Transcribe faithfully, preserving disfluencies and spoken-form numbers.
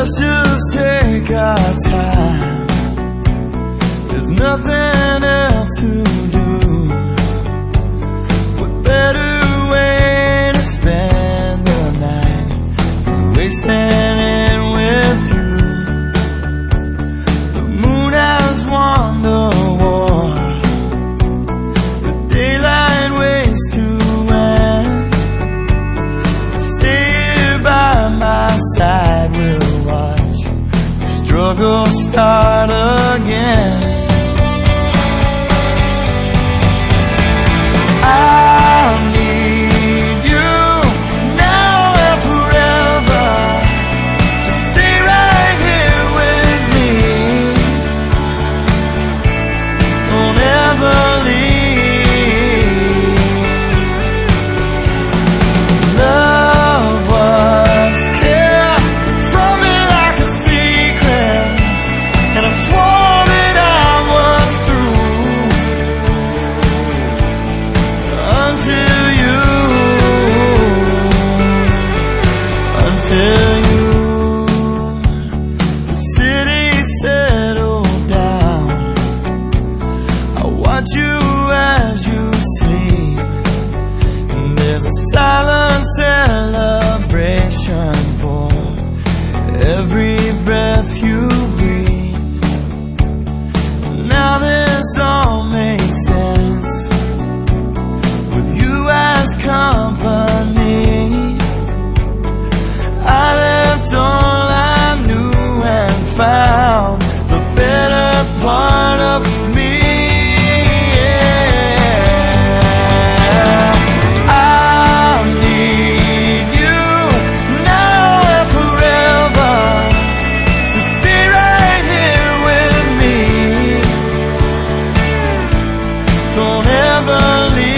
Let's just take our time. There's nothing else to do. What better way to spend the night than wasting it with you? The moon has won the war. The daylight waits to end. Stay here by my side, we'll watch the struggle start again. I need you now and forever to stay right here with me. Don't ever leave. Love was kept from me like a secret, and I swore that I was through until you, until you. The city settled down. I watch you as you sleep, and there's a silent celebration for every breath you breathe. Now this all makes sense with you as company. I left all I knew and found the better part of me. Yeah. I need you now and forever to stay right here with me. Don't ever leave.